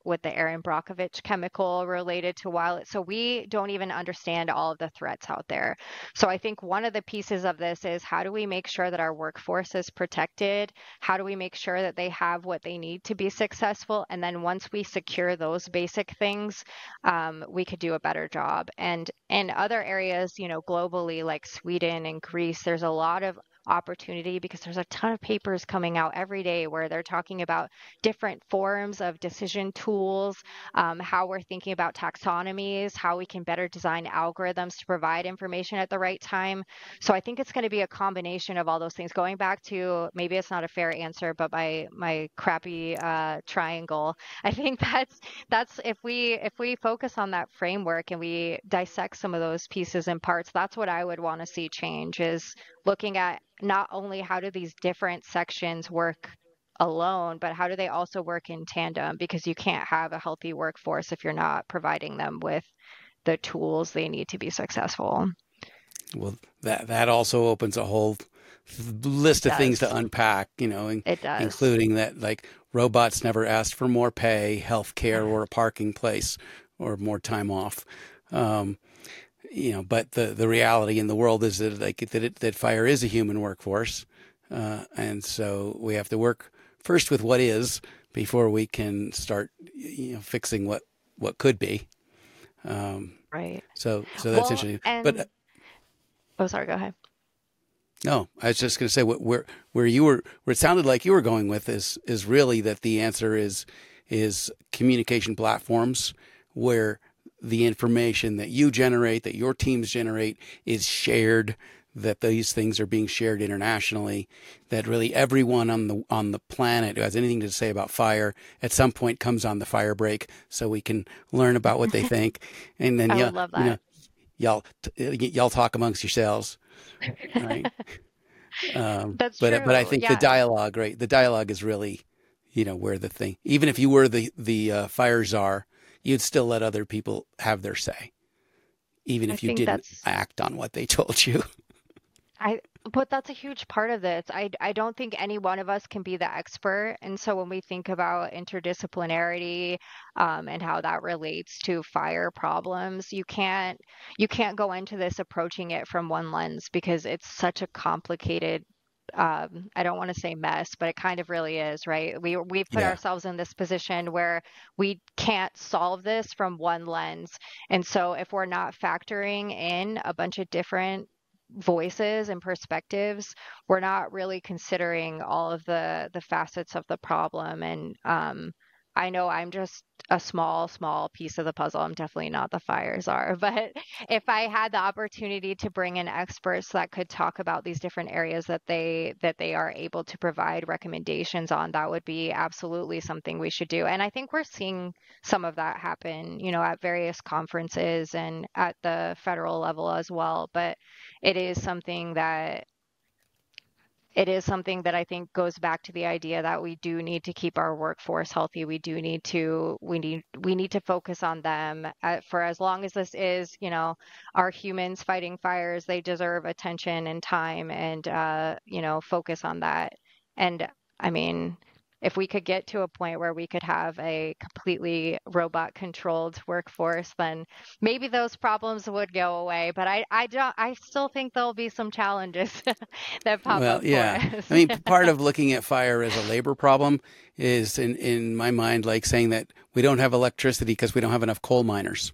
with the Aaron Brockovich chemical related to wild. So we don't even understand all of the threats out there. So I think one of the pieces of this is how do we make sure that our workforce is protected? How do we make sure that they have what they need to be successful? And then once we secure those basic things, um, we could do a better job. And in other areas, you know, globally, like Sweden and Greece, there's a lot of opportunity because there's a ton of papers coming out every day where they're talking about different forms of decision tools, um, how we're thinking about taxonomies, how we can better design algorithms to provide information at the right time. So I think it's going to be a combination of all those things. Going back to, maybe it's not a fair answer, but my my crappy uh, triangle. I think that's that's if we if we focus on that framework and we dissect some of those pieces and parts, that's what I would want to see change, is looking at not only how do these different sections work alone, but how do they also work in tandem? Because you can't have a healthy workforce if you're not providing them with the tools they need to be successful. Well, that that also opens a whole list of things to unpack, you know, in, it does. including that, like, robots never asked for more pay, health care, or a parking place, or more time off. Um, you know, but the, the reality in the world is that like that, it, that fire is a human workforce. Uh, and so we have to work first with what is before we can start, you know, fixing what, what could be. Um, right. So, so that's well, interesting. And, but, uh, oh, sorry, go ahead. No, I was just going to say what, where, where you were, where it sounded like you were going with is, is really that the answer is, is communication platforms where the information that you generate, that your teams generate, is shared, that these things are being shared internationally, that really everyone on the on the planet who has anything to say about fire at some point comes on the fire break so we can learn about what they think. And then I y'all, love that. you know, y'all, y'all talk amongst yourselves, right? um, That's but, true. But I think yeah. the dialogue, right? The dialogue is really, you know, where the thing, even if you were the, the uh, fire czar, you'd still let other people have their say, even if I you didn't that's... act on what they told you. I, but that's a huge part of this. I, I don't think any one of us can be the expert. And so when we think about interdisciplinarity um, and how that relates to fire problems, you can't you can't go into this approaching it from one lens because it's such a complicated, um, I don't want to say mess, but it kind of really is, right? We we put Yeah. ourselves in this position where we can't solve this from one lens. And so if we're not factoring in a bunch of different voices and perspectives, we're not really considering all of the the facets of the problem. And um, I know I'm just a small, small piece of the puzzle. I'm definitely not the fire czar, but if I had the opportunity to bring in experts that could talk about these different areas that they that they are able to provide recommendations on, that would be absolutely something we should do. And I think we're seeing some of that happen, you know, at various conferences and at the federal level as well. But it is something that it is something that I think goes back to the idea that we do need to keep our workforce healthy. We do need to we need we need to focus on them uh, for as long as this is, you know, our humans fighting fires. They deserve attention and time and uh, you know, focus on that. And I mean, if we could get to a point where we could have a completely robot controlled workforce, then maybe those problems would go away. But I, I don't, I still think there'll be some challenges that pop Well, up yeah. for us. I mean, part of looking at fire as a labor problem is, in, in my mind, like saying that we don't have electricity because we don't have enough coal miners.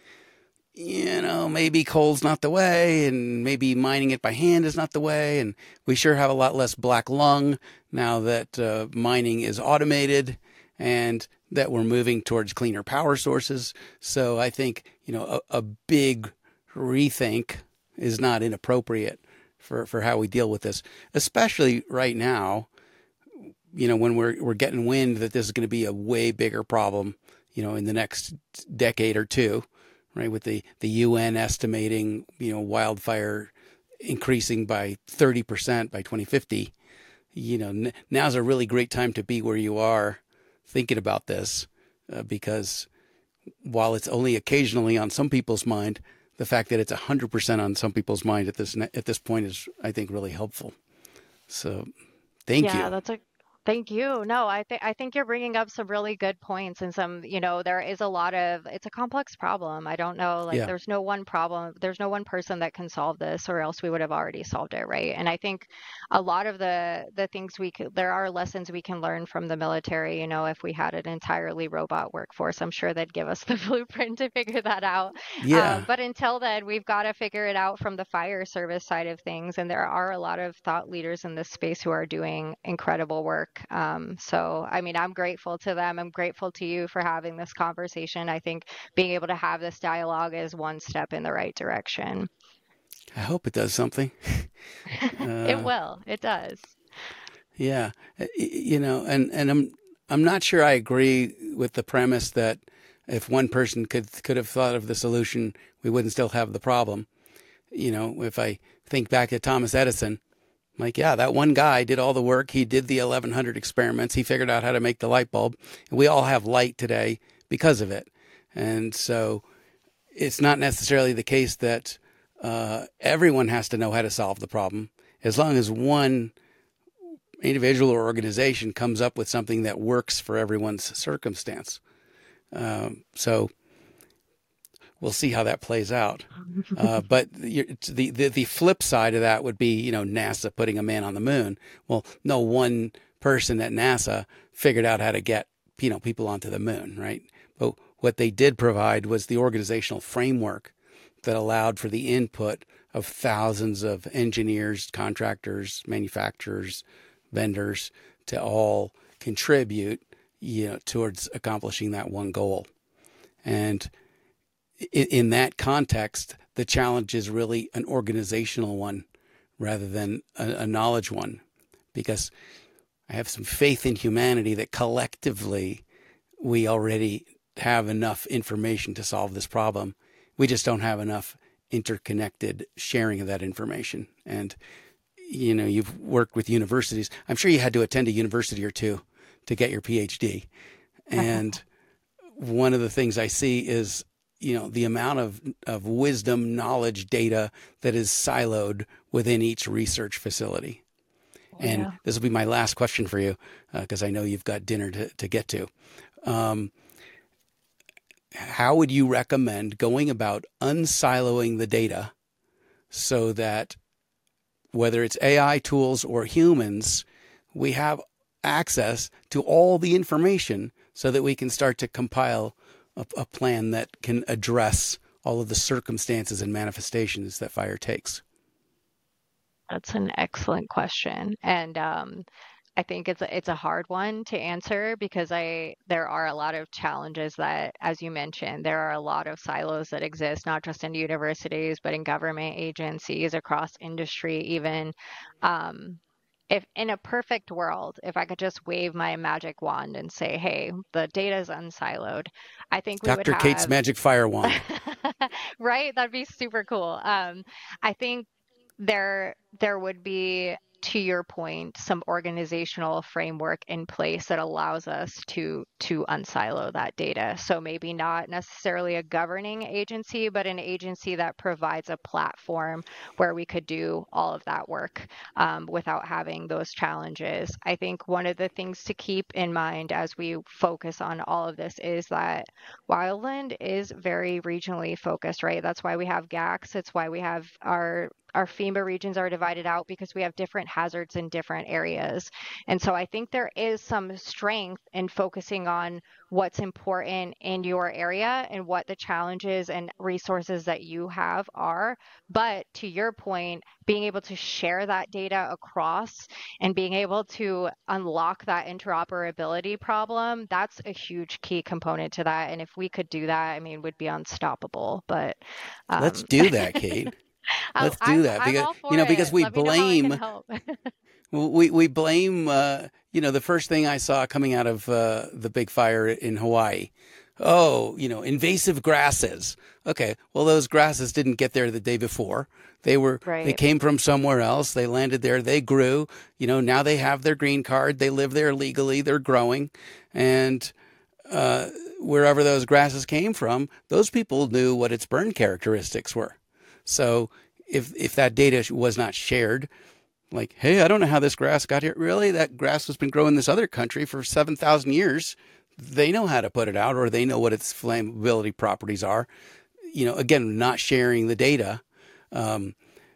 You know, maybe coal's not the way, and maybe mining it by hand is not the way. And we sure have a lot less black lung now that uh, mining is automated and that we're moving towards cleaner power sources. So I think, you know, a, a big rethink is not inappropriate for, for how we deal with this, especially right now, you know, when we're, we're getting wind that this is going to be a way bigger problem, you know, in the next decade or two. Right, with the, the U N estimating, you know, wildfire increasing by thirty percent by twenty fifty, you know, n- now's a really great time to be where you are thinking about this, uh, because while it's only occasionally on some people's mind, the fact that it's one hundred percent on some people's mind at this at this point is, I think, really helpful. So thank yeah, you. that's a Thank you. No, I think I think you're bringing up some really good points and some, you know, there is a lot of, it's a complex problem. I don't know, like Yeah. there's no one problem, there's no one person that can solve this, or else we would have already solved it, right? And I think a lot of the the things we could, there are lessons we can learn from the military. You know, if we had an entirely robot workforce, I'm sure they'd give us the blueprint to figure that out. Um, Yeah. but until then, we've got to figure it out from the fire service side of things. And there are a lot of thought leaders in this space who are doing incredible work. Um, so, I mean, I'm grateful to them. I'm grateful to you for having this conversation. I think being able to have this dialogue is one step in the right direction. I hope it does something. It Uh, will. It does. yeah. Uh, y- You know, and, and I'm, I'm not sure I agree with the premise that if one person could, could have thought of the solution, we wouldn't still have the problem. You know, if I think back to Thomas Edison, like, yeah, that one guy did all the work. He did the eleven hundred experiments. He figured out how to make the light bulb. And we all have light today because of it. And so it's not necessarily the case that uh, everyone has to know how to solve the problem. As long as one individual or organization comes up with something that works for everyone's circumstance. Um, so we'll see how that plays out. Uh, but the, the the flip side of that would be, you know, NASA putting a man on the moon. Well, no one person at NASA figured out how to get, you know, people onto the moon, right? But what they did provide was the organizational framework that allowed for the input of thousands of engineers, contractors, manufacturers, vendors to all contribute, you know, towards accomplishing that one goal. And in that context, the challenge is really an organizational one rather than a, a knowledge one, because I have some faith in humanity that collectively we already have enough information to solve this problem. We just don't have enough interconnected sharing of that information. And, you know, you've worked with universities. I'm sure you had to attend a university or two to get your PhD. And one of the things I see is, you know, the amount of, of wisdom, knowledge, data that is siloed within each research facility. And Yeah. this will be my last question for you, because uh, I know you've got dinner to, to get to. Um, how would you recommend going about unsiloing the data so that whether it's A I tools or humans, we have access to all the information so that we can start to compile a, a plan that can address all of the circumstances and manifestations that fire takes? That's an excellent question. And um, I think it's a, it's a hard one to answer because I there are a lot of challenges that, as you mentioned, there are a lot of silos that exist, not just in universities, but in government agencies, across industry, even. Um, if in a perfect world, if I could just wave my magic wand and say, hey, the data is unsiloed, I think we would Doctor Kate's have, magic fire wand. right? That'd be super cool. Um, I think there there would be, to your point, some organizational framework in place that allows us to to unsilo that data. So maybe not necessarily a governing agency, but an agency that provides a platform where we could do all of that work um, without having those challenges. I think one of the things to keep in mind as we focus on all of this is that Wildland is very regionally focused, right? That's why we have G A C S. It's why we have our our FEMA regions are divided out because we have different hazards in different areas. And so I think there is some strength in focusing on what's important in your area and what the challenges and resources that you have are. But to your point, being able to share that data across and being able to unlock that interoperability problem, that's a huge key component to that. And if we could do that, I mean, we'd be unstoppable. But Let's um, do that, Kate. Oh, Let's do I'm that I'm because, all you for know, because it. we Let me know how I can blame help. we we blame uh, you know, the first thing I saw coming out of uh, the big fire in Hawaii. Oh, you know, invasive grasses. Okay, well, those grasses didn't get there the day before. They were they Right. came from somewhere else. They landed there. They grew. You know, now they have their green card. They live there legally. They're growing, and uh, wherever those grasses came from, those people knew what its burn characteristics were. So if if that data was not shared, Like, hey, I don't know how this grass got here. Really? That grass has been growing in this other country for seven thousand years. They know how to put it out, or they know what its flammability properties are. You know, again, not sharing the data. Um,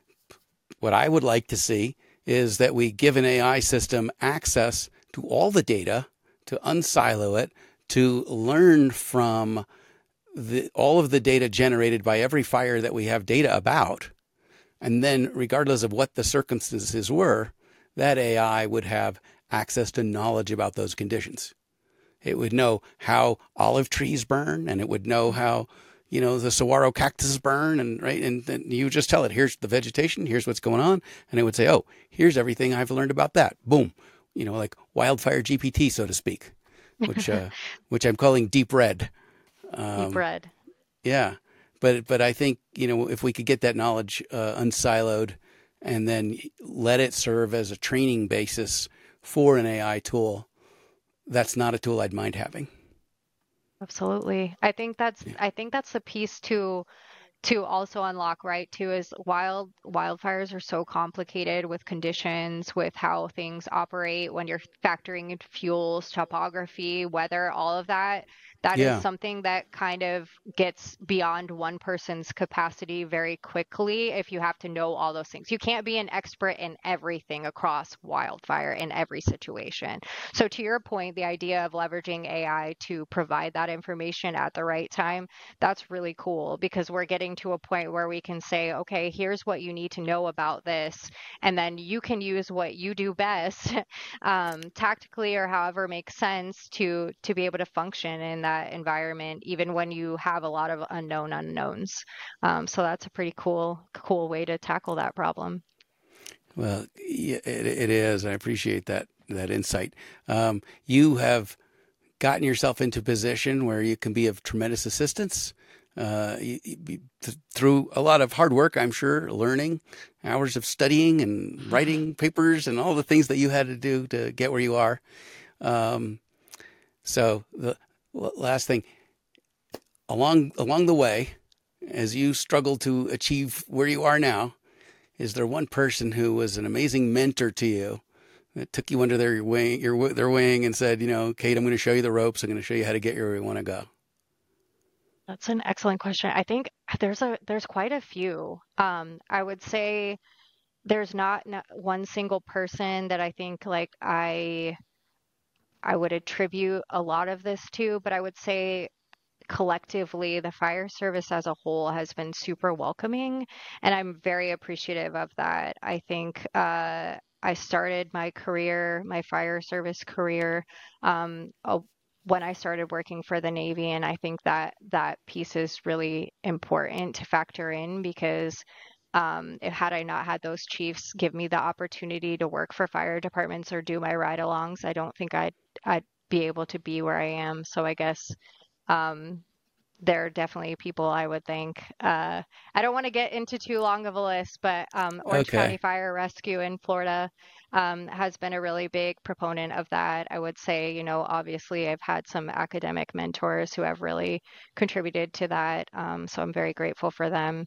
what I would like to see is that we give an A I system access to all the data, to unsilo it, to learn from the, all of the data generated by every fire that we have data about. And then, regardless of what the circumstances were, that A I would have access to knowledge about those conditions. It would know how olive trees burn, and it would know how, you know, the saguaro cactus burn, and right, and then you just tell it, here's the vegetation, here's what's going on, and it would say, oh, here's everything I've learned about that. Boom, you know, like wildfire G P T, so to speak, which uh, which I'm calling deep red. Um, Deep red. Yeah, but but I think, you know, if we could get that knowledge uh, unsiloed, and then let it serve as a training basis for an A I tool, that's not a tool I'd mind having. Absolutely. I think that's Yeah. I think that's the piece to to also unlock, right? Too, is wild wildfires are so complicated with conditions, with how things operate when you're factoring in fuels, topography, weather, all of that. That is Yeah. something that kind of gets beyond one person's capacity very quickly if you have to know all those things. You can't be an expert in everything across wildfire in every situation. So to your point, the idea of leveraging A I to provide that information at the right time, that's really cool, because we're getting to a point where we can say, okay, here's what you need to know about this. And then you can use what you do best, um, tactically or however makes sense to, to be able to function in that environment, even when you have a lot of unknown unknowns. Um, so that's a pretty cool, cool way to tackle that problem. Well, yeah, it, it is. I appreciate that that insight. Um, you have gotten yourself into a position where you can be of tremendous assistance uh, you, you, th- through a lot of hard work, I'm sure, learning, hours of studying and writing papers and all the things that you had to do to get where you are. Um, so the last thing, along along the way, as you struggle to achieve where you are now, is there one person who was an amazing mentor to you that took you under their wing, your their wing, and said, you know, Kate, I'm going to show you the ropes. I'm going to show you how to get where you want to go? That's an excellent question. I think there's a there's quite a few. Um, I would say there's not, not one single person that I think like I I would attribute a lot of this to, but I would say collectively the fire service as a whole has been super welcoming, and I'm very appreciative of that. I think uh, I started my career, my fire service career, um, a- when I started working for the Navy, and I think that that piece is really important to factor in, because um, if had I not had those chiefs give me the opportunity to work for fire departments or do my ride-alongs, I don't think I'd I'd be able to be where I am. So I guess um, there are definitely people I would think. Uh, I don't want to get into too long of a list, but um, Orange County Okay. Fire Rescue in Florida um, has been a really big proponent of that. I would say, you know, obviously I've had some academic mentors who have really contributed to that. Um, so I'm very grateful for them.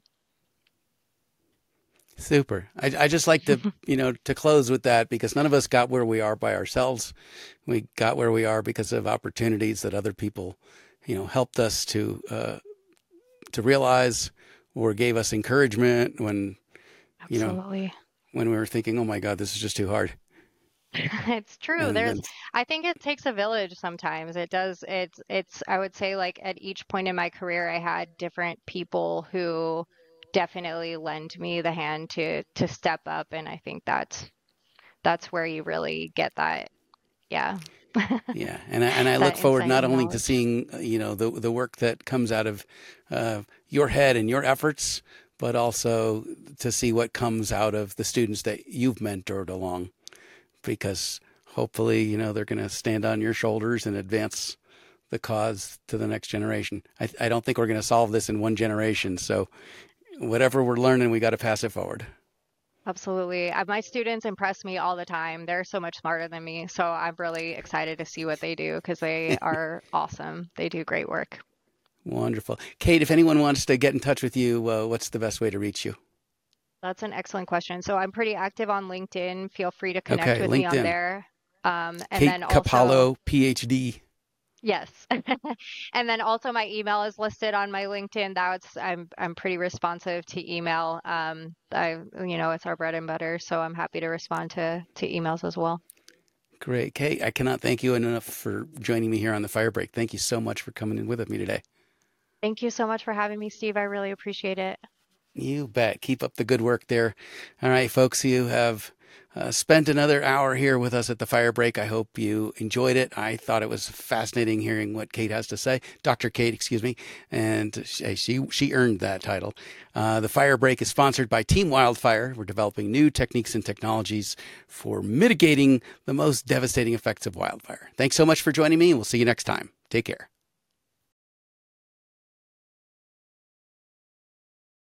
Super. I, I just like to, you know, to close with that, because none of us got where we are by ourselves. We got where we are because of opportunities that other people, you know, helped us to uh, to realize, or gave us encouragement when, you know, Absolutely. when we were thinking, oh my God, this is just too hard. It's true. And There's, then, I think it takes a village sometimes. It does. It's, it's, I would say like at each point in my career, I had different people who definitely lend me the hand to, to step up. And I think that's, that's where you really get that. Yeah. yeah, and I, and I look That forward insight not and only to knowledge. seeing, uh, you know, the the work that comes out of uh, your head and your efforts, but also to see what comes out of the students that you've mentored along, because hopefully, you know, they're going to stand on your shoulders and advance the cause to the next generation. I, I don't think we're going to solve this in one generation. So whatever we're learning, we got to pass it forward. Absolutely. Uh, My students impress me all the time. They're so much smarter than me. So I'm really excited to see what they do because they are awesome. They do great work. Wonderful. Kate, if anyone wants to get in touch with you, uh, what's the best way to reach you? That's an excellent question. So I'm pretty active on LinkedIn. Feel free to connect Okay, with me on LinkedIn. there. Um, and Kate then also, Capallo, P H D. yes. And then also my email is listed on my LinkedIn. That's I'm I'm pretty responsive to email. Um, I you know, it's our bread and butter, so I'm happy to respond to to emails as well. Great. Kate, I cannot thank you enough for joining me here on the Fire Break. Thank you so much for coming in with me today. Thank you so much for having me, Steve. I really appreciate it. You bet. Keep up the good work there. All right, folks, you have uh, spent another hour here with us at the Fire Break. I hope you enjoyed it. I thought it was fascinating hearing what Kate has to say. Doctor Kate, excuse me. And she she earned that title. Uh, the Fire Break is sponsored by Team Wildfire. We're developing new techniques and technologies for mitigating the most devastating effects of wildfire. Thanks so much for joining me, and we'll see you next time. Take care.